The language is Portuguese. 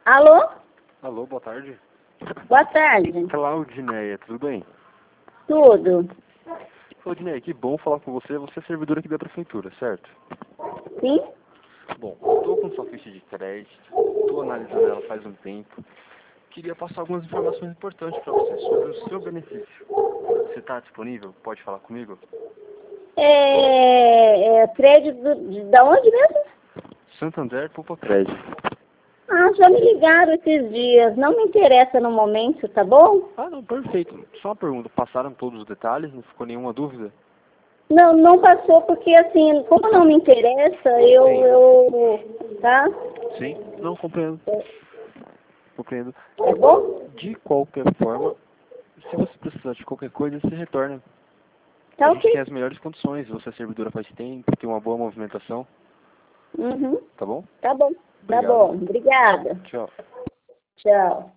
Alô? Alô, boa tarde. Boa tarde. Claudineia, tudo bem? Tudo? Claudineia, que bom falar com você. Você é servidora aqui da prefeitura, certo? Sim? Bom, estou com sua ficha de crédito, estou analisando ela faz um tempo. Queria passar algumas informações importantes para você sobre o seu benefício. Você está disponível? Pode falar comigo? Crédito da onde mesmo? Santander Popocred. Ah, já me ligaram esses dias. Não me interessa no momento, tá bom? Ah, não, perfeito. Só uma pergunta, passaram todos os detalhes? Não ficou nenhuma dúvida? Não, não passou porque assim, como não me interessa, tá? Sim, não, compreendo. Compreendo. Tá bom? De qualquer forma, se você precisar de qualquer coisa, você retorna. A Tá gente tem ok. as melhores condições. Você é servidora faz tempo, tem uma boa movimentação. Uhum. Tá bom? Tá bom. Tá Obrigado. bom. Obrigada. Tchau. Tchau.